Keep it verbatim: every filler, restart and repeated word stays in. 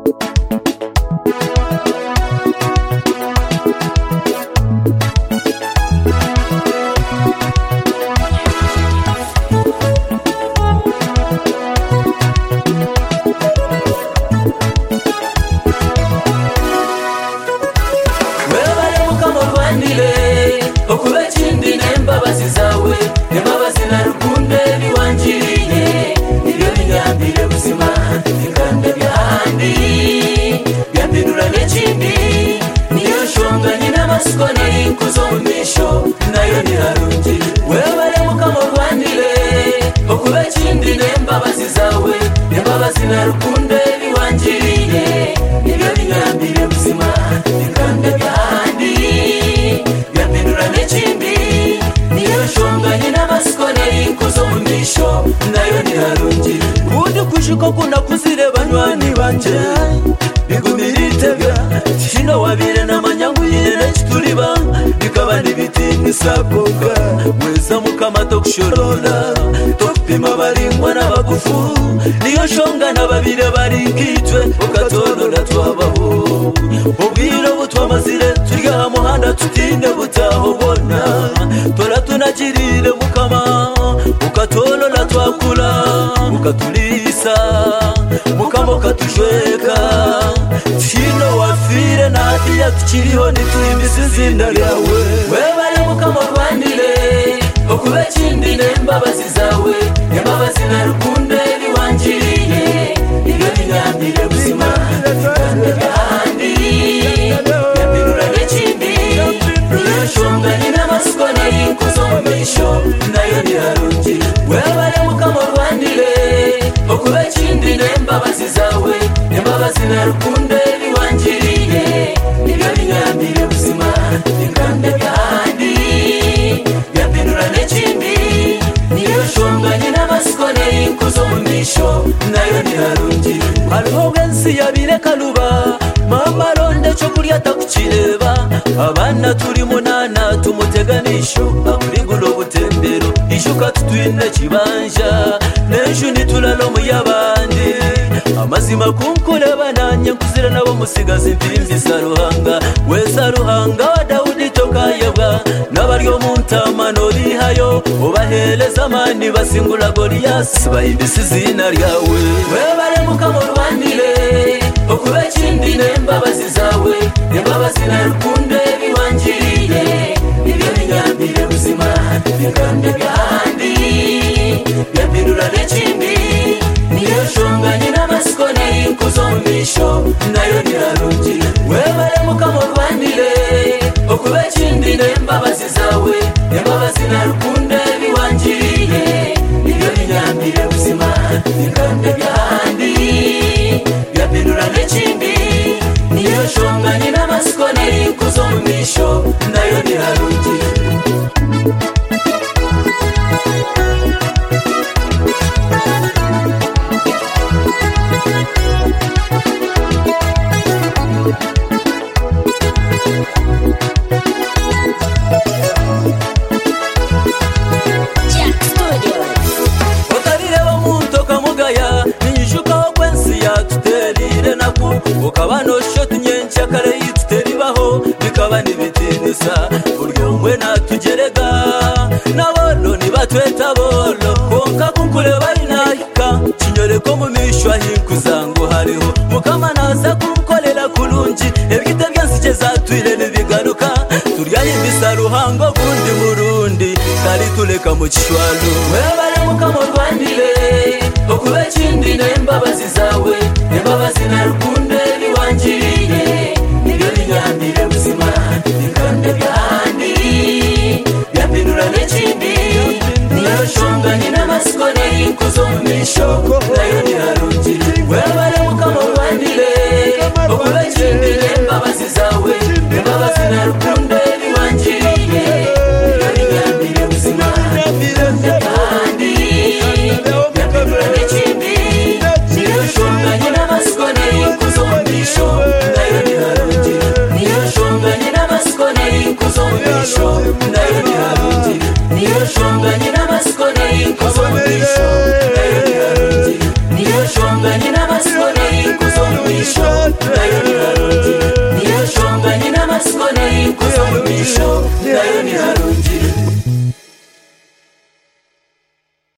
Kushiko kuna kuzire banywani banje bigumiritega shino wabire na manyangu yene chituliba bikaba nibiti nisakoga weza mukamato kushorora topima baringwa n'abagufu niyo shonga n'ababire barikitwe ukatorora twabaho ubwiro butwamazire turya muhanda tutinde butahobona tora tunagirire mukama ukatorora twakula ukatulisa mukama ukatushweka shino wafire nadiya tukiriho nituyimisa izina ryawe webare mukama rwandire okube kindi n'embabazi zawe embabazi na rukundo biwanjiriye ibyo binyambire buzima kandi byahandi yambirura n'ikindi niyo shonganye n'amasiko n'ayikuzo mu misho nayo ntiharungi webare mukama rwandire okube kindi n'embabazi zawe embabazi na rukundo biwanjiriye ibyo binyambire buzima kandi byahandi yambirura n'ikindi niyo shonganye n'amasiko n'ayikuzo mu misho nayo ntiharungi hariho bwensi yabire kaluba mama ronde cyo kurya takukireba abana turi munana tumuteganisho akurigulo butembero ishuka tutwine kibanja n'ejo nitulalo mu yabandi amazima kunkureba nanye nkuzira nabo musigaza imvimbi saruhanga wesa ruhanga wa Daudi tokayebwa n'abaryo muntamano bihayo ubaheleza amani basingula Goliath bayibisa izina ryawe webare mukama rwandire okube kindi n'embabazi zawe embabazi na rukundo biwanjiriye ibyo binyambire buzima kandi byahandi yambirura n'ikindi niyo shonganye n'amasiko n'ayikuzo mu misho nayo ntiharungi webare mukama rwandire okube kindi n'embabazi zawe embabazi na rukundo biwanjiriye ibyo binyambire buzima kandi byahandi yambirura n'ikindi niyo shonganye n'amasiko n'ayikuzo mu misho nayo ntiharungi ukabano shoti nyencha kare yituteribaho bikaba nibitinisa buryo mwe natugerega nabolo nibatweta bolo konka kunkureba inayika kinyore ko mu mishwa hinkuzango hariho mukama naza kunkolera kulungi ebigite byansi zatwire nibigaruka turya imbisa ruhango gundi murundi kari tuleka mu kishwalo webare mukama rwandire okube kindi n'embabazi zawe embabazi na rukundo biwanjiriye ibyo binyambire buzima kandi byahandi yambirura n'ikindi niyo shonganye n'amasiko n'ayikuzo mu misho nayo ntiharungi webare mukama rwandire okube kindi n'embabazi zawe embabazi na rukundo biwanjiriye ibyo binyambire buzima kandi byahandi yambirura n'ikindi niyo shonganye n'amasiko nayo ni harungi